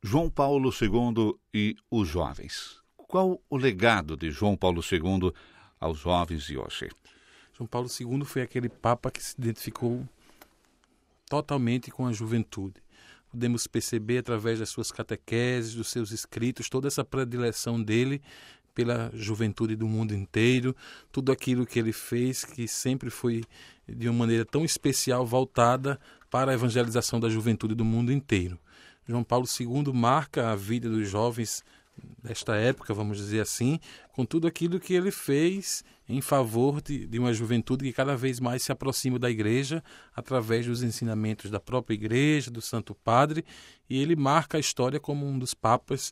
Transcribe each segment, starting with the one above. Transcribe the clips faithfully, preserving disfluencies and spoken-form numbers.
João Paulo segundo e os jovens. Qual o legado de João Paulo segundo aos jovens de hoje? João Paulo segundo foi aquele Papa que se identificou totalmente com a juventude. Podemos perceber através das suas catequeses, dos seus escritos, toda essa predileção dele pela juventude do mundo inteiro, tudo aquilo que ele fez que sempre foi de uma maneira tão especial voltada para a evangelização da juventude do mundo inteiro. João Paulo segundo marca a vida dos jovens desta época, vamos dizer assim, com tudo aquilo que ele fez em favor de, de uma juventude que cada vez mais se aproxima da igreja através dos ensinamentos da própria igreja, do Santo Padre, e ele marca a história como um dos papas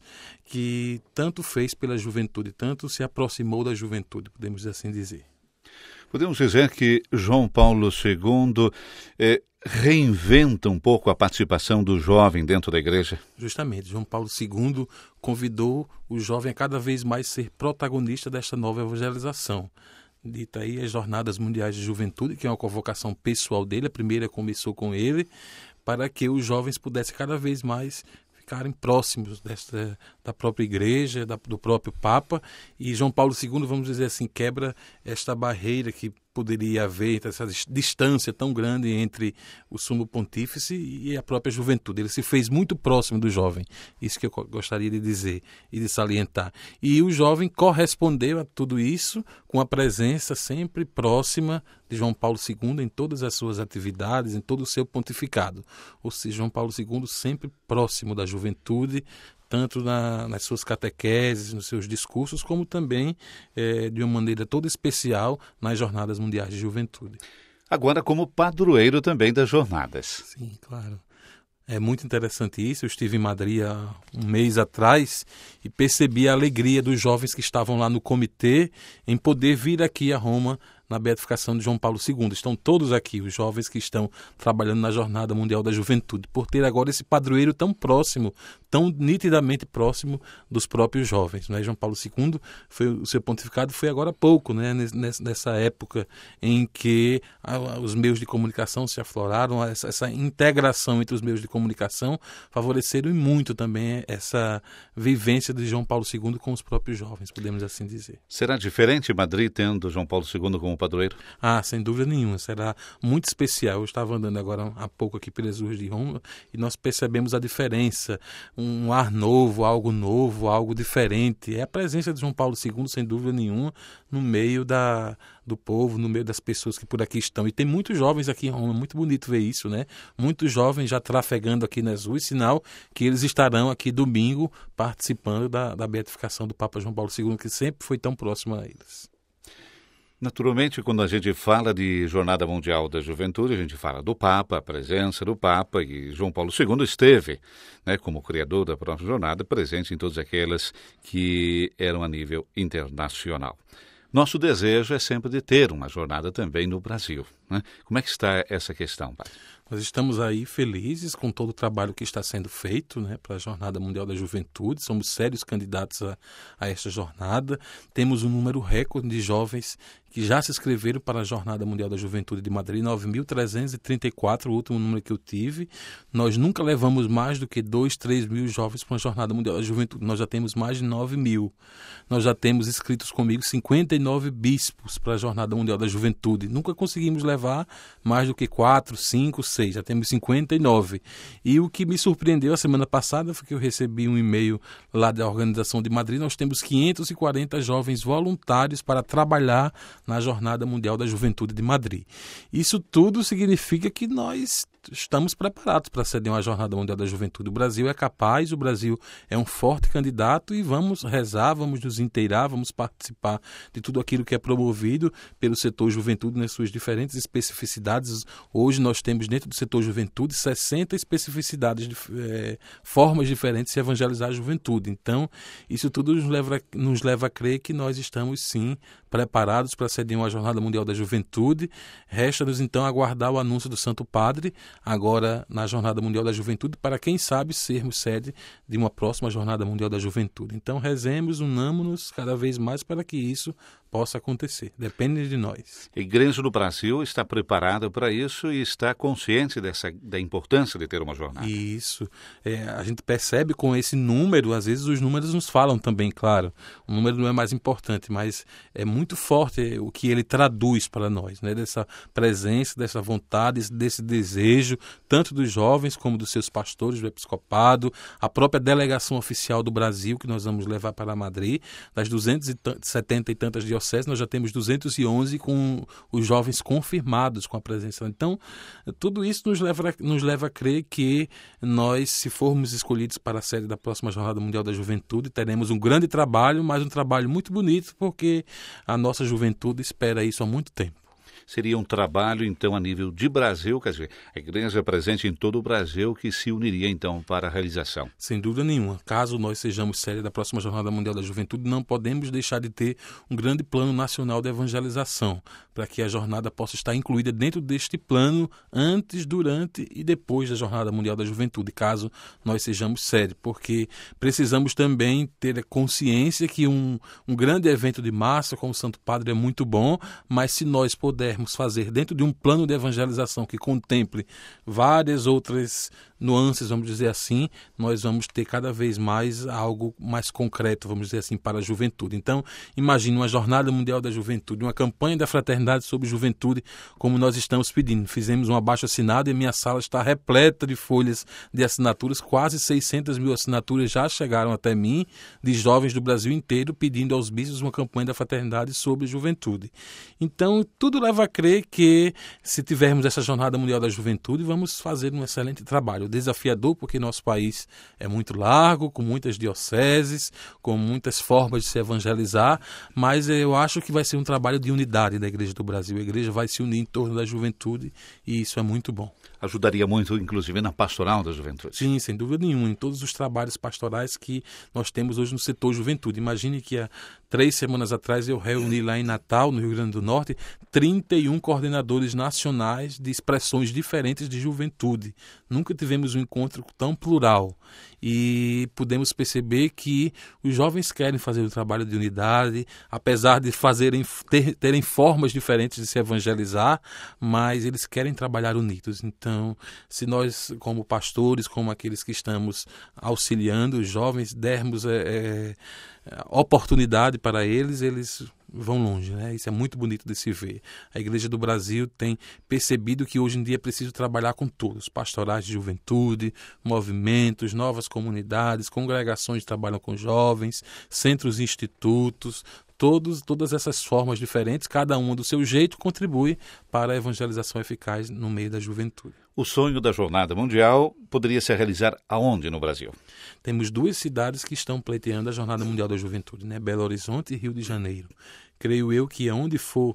que tanto fez pela juventude, tanto se aproximou da juventude, podemos assim dizer. Podemos dizer que João Paulo segundo eh, reinventa um pouco a participação do jovem dentro da igreja? Justamente, João Paulo segundo convidou o jovem a cada vez mais ser protagonista desta nova evangelização. Dita aí as Jornadas Mundiais de Juventude, que é uma convocação pessoal dele, a primeira começou com ele, para que os jovens pudessem cada vez mais ficarem próximos desta, da própria igreja, da, do próprio Papa, e João Paulo segundo, vamos dizer assim, quebra esta barreira que poderia haver, essa distância tão grande entre o sumo pontífice e a própria juventude. Ele se fez muito próximo do jovem, isso que eu gostaria de dizer e de salientar. E o jovem correspondeu a tudo isso com a presença sempre próxima de João Paulo segundo em todas as suas atividades, em todo o seu pontificado. Ou seja, João Paulo segundo sempre próximo da juventude, tanto na, nas suas catequeses, nos seus discursos, como também é, de uma maneira toda especial nas Jornadas Mundiais de Juventude. Agora como padroeiro também das jornadas. Sim, claro. É muito interessante isso. Eu estive em Madrid há um mês atrás e percebi a alegria dos jovens que estavam lá no comitê em poder vir aqui a Roma na beatificação de João Paulo segundo. Estão todos aqui, os jovens que estão trabalhando na Jornada Mundial da Juventude, por ter agora esse padroeiro tão próximo, tão nitidamente próximo dos próprios jovens. Né? João Paulo segundo, foi, o seu pontificado foi agora há pouco, né? Nessa época em que os meios de comunicação se afloraram, essa, essa integração entre os meios de comunicação favoreceram muito também essa vivência de João Paulo segundo com os próprios jovens, podemos assim dizer. Será diferente Madrid tendo João Paulo segundo como padroeiro? Ah, sem dúvida nenhuma, será muito especial. Eu estava andando agora há pouco aqui pelas ruas de Roma e nós percebemos a diferença, um ar novo, algo novo, algo diferente. É a presença de João Paulo segundo, sem dúvida nenhuma, no meio da, do povo, no meio das pessoas que por aqui estão. E tem muitos jovens aqui em Roma, muito bonito ver isso, né? Muitos jovens já trafegando aqui nas ruas, sinal que eles estarão aqui domingo participando da, da beatificação do Papa João Paulo segundo, que sempre foi tão próximo a eles. Naturalmente, quando a gente fala de Jornada Mundial da Juventude, a gente fala do Papa, a presença do Papa, e João Paulo segundo esteve, né, como criador da própria jornada, presente em todas aquelas que eram a nível internacional. Nosso desejo é sempre de ter uma jornada também no Brasil. Né? Como é que está essa questão, padre? Nós estamos aí felizes com todo o trabalho que está sendo feito, né, para a Jornada Mundial da Juventude. Somos sérios candidatos a, a esta jornada. Temos um número recorde de jovens que já se inscreveram para a Jornada Mundial da Juventude de Madrid, nove mil trezentos e trinta e quatro, o último número que eu tive. Nós nunca levamos mais do que dois, três mil jovens para a Jornada Mundial da Juventude. Nós já temos mais de nove mil. Nós já temos inscritos comigo cinquenta e nove bispos para a Jornada Mundial da Juventude. Nunca conseguimos levar mais do que quatro, cinco, seis. Já temos cinquenta e nove. E o que me surpreendeu a semana passada foi que eu recebi um e-mail lá da organização de Madrid. Nós temos quinhentos e quarenta jovens voluntários para trabalhar na Jornada Mundial da Juventude de Madrid. Isso tudo significa que nós estamos preparados para ceder uma Jornada Mundial da Juventude. O Brasil é capaz, o Brasil é um forte candidato e vamos rezar, vamos nos inteirar, vamos participar de tudo aquilo que é promovido pelo setor juventude nas suas diferentes especificidades. Hoje nós temos dentro do setor juventude sessenta especificidades, de, é, formas diferentes de evangelizar a juventude. Então, isso tudo nos leva, nos leva a crer que nós estamos sim preparados para sediar uma Jornada Mundial da Juventude. Resta-nos então aguardar o anúncio do Santo Padre, agora na Jornada Mundial da Juventude, para quem sabe sermos sede de uma próxima Jornada Mundial da Juventude. Então rezemos, unamos-nos cada vez mais para que isso possa acontecer. Depende de nós. A Igreja do Brasil está preparada para isso e está consciente dessa, da importância de ter uma jornada. Isso. É, a gente percebe com esse número, às vezes os números nos falam também, claro. O número não é mais importante, mas é muito forte o que ele traduz para nós, né? Dessa presença, dessa vontade, desse desejo, tanto dos jovens como dos seus pastores, do episcopado, a própria delegação oficial do Brasil, que nós vamos levar para Madrid, das duzentas e setenta e tantas dioceses, nós já temos duzentos e onze com os jovens confirmados com a presença. Então, tudo isso nos leva, nos leva a crer que nós, se formos escolhidos para a sede da próxima Jornada Mundial da Juventude, teremos um grande trabalho, mas um trabalho muito bonito, porque a nossa juventude espera isso há muito tempo. Seria um trabalho, então, a nível de Brasil, quer dizer, a igreja é presente em todo o Brasil que se uniria, então, para a realização. Sem dúvida nenhuma. Caso nós sejamos sede da próxima Jornada Mundial da Juventude, não podemos deixar de ter um grande plano nacional de evangelização, para que a jornada possa estar incluída dentro deste plano antes, durante e depois da Jornada Mundial da Juventude, caso nós sejamos sede, porque precisamos também ter consciência que um, um grande evento de massa, como o Santo Padre, é muito bom, mas se nós pudermos fazer dentro de um plano de evangelização que contemple várias outras nuances, vamos dizer assim, nós vamos ter cada vez mais algo mais concreto, vamos dizer assim, para a juventude. Então, imagine uma Jornada Mundial da Juventude, uma campanha da Fraternidade sobre Juventude, como nós estamos pedindo. Fizemos um abaixo-assinado e a minha sala está repleta de folhas de assinaturas, quase seiscentas mil assinaturas já chegaram até mim, de jovens do Brasil inteiro, pedindo aos bispos uma campanha da Fraternidade sobre Juventude. Então, tudo leva a crer que, se tivermos essa Jornada Mundial da Juventude, vamos fazer um excelente trabalho. Desafiador, porque nosso país é muito largo, com muitas dioceses, com muitas formas de se evangelizar, mas eu acho que vai ser um trabalho de unidade da Igreja do Brasil. A Igreja vai se unir em torno da juventude e isso é muito bom. Ajudaria muito, inclusive, na pastoral da juventude. Sim, sem dúvida nenhuma, em todos os trabalhos pastorais que nós temos hoje no setor juventude. Imagine que há três semanas atrás eu reuni lá em Natal, no Rio Grande do Norte, trinta e um coordenadores nacionais de expressões diferentes de juventude. Nunca tivemos um encontro tão plural e pudemos perceber que os jovens querem fazer o trabalho de unidade, apesar de fazerem, ter, terem formas diferentes de se evangelizar, mas eles querem trabalhar unidos. Então, se nós, como pastores, como aqueles que estamos auxiliando os jovens, dermos é, é, oportunidade para eles, eles vão longe, né? Isso é muito bonito de se ver. A Igreja do Brasil tem percebido que hoje em dia é preciso trabalhar com todos, pastorais de juventude, movimentos, novas comunidades, congregações que trabalham com jovens, centros e institutos, todos, todas essas formas diferentes, cada uma do seu jeito, contribui para a evangelização eficaz no meio da juventude. O sonho da Jornada Mundial poderia se realizar aonde no Brasil? Temos duas cidades que estão pleiteando a Jornada Mundial da Juventude, né? Belo Horizonte e Rio de Janeiro. Creio eu que aonde for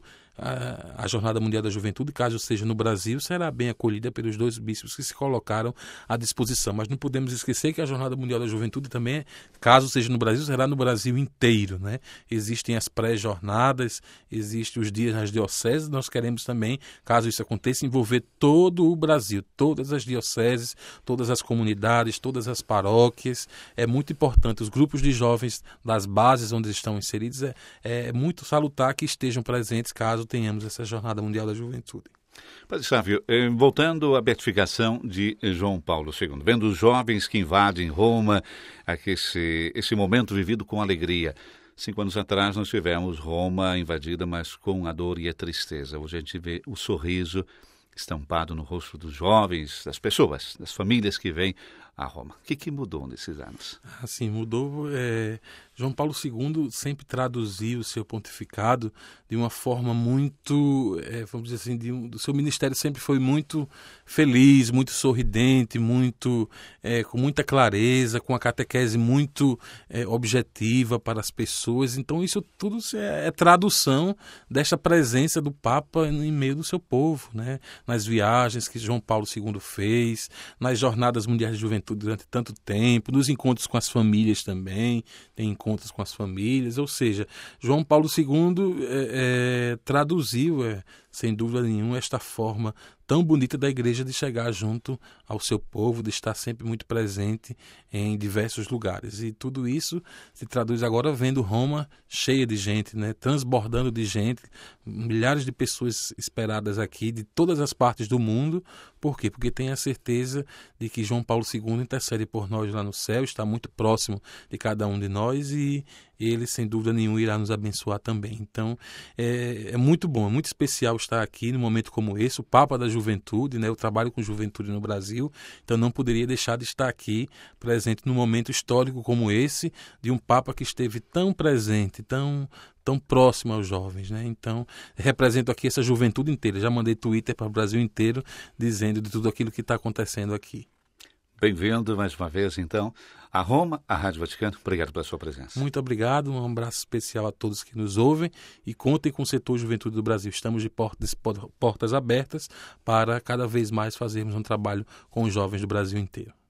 a, a Jornada Mundial da Juventude, caso seja no Brasil, será bem acolhida pelos dois bispos que se colocaram à disposição. Mas não podemos esquecer que a Jornada Mundial da Juventude também, caso seja no Brasil, será no Brasil inteiro, né? Existem as pré-jornadas, existem os dias nas dioceses. Nós queremos também, caso isso aconteça, envolver todo o Brasil, todas as dioceses, todas as comunidades, todas as paróquias. É muito importante. Os grupos de jovens das bases onde estão inseridos, é, é muito salutar que estejam presentes caso tenhamos essa Jornada Mundial da Juventude. Padre Sávio, voltando à beatificação de João Paulo segundo, vendo os jovens que invadem Roma, esse, esse momento vivido com alegria. Cinco anos atrás nós tivemos Roma invadida, mas com a dor e a tristeza. Hoje a gente vê o sorriso estampado no rosto dos jovens, das pessoas, das famílias que vêm a Roma. O que, que mudou nesses anos? Assim, mudou. É... João Paulo segundo sempre traduziu o seu pontificado de uma forma muito, é, vamos dizer assim, de um, do seu ministério sempre foi muito feliz, muito sorridente, muito, é, com muita clareza, com a catequese muito é, objetiva para as pessoas. Então isso tudo é, é tradução desta presença do Papa em meio do seu povo, né? Nas viagens que João Paulo segundo fez, nas jornadas mundiais de juventude tanto, durante tanto tempo, nos encontros com as famílias também, tem encontros com as famílias, ou seja, João Paulo segundo é, é, traduziu, é, sem dúvida nenhuma, esta forma tão bonita da igreja de chegar junto ao seu povo, de estar sempre muito presente em diversos lugares. E tudo isso se traduz agora vendo Roma cheia de gente, né? Transbordando de gente, milhares de pessoas esperadas aqui de todas as partes do mundo. Por quê? Porque tem a certeza de que João Paulo segundo intercede por nós lá no céu, está muito próximo de cada um de nós e ele, sem dúvida nenhuma, irá nos abençoar também. Então, é, é muito bom, é muito especial estar aqui num momento como esse, o Papa da Juventude, né? Eu trabalho com juventude no Brasil, então não poderia deixar de estar aqui, presente num momento histórico como esse, de um Papa que esteve tão presente, tão, tão próximo aos jovens, né? Então, represento aqui essa juventude inteira. Já mandei Twitter para o Brasil inteiro, dizendo de tudo aquilo que está acontecendo aqui. Bem-vindo mais uma vez, então, a Roma, a Rádio Vaticano. Obrigado pela sua presença. Muito obrigado, um abraço especial a todos que nos ouvem e contem com o setor Juventude do Brasil. Estamos de portas, portas abertas para cada vez mais fazermos um trabalho com os jovens do Brasil inteiro.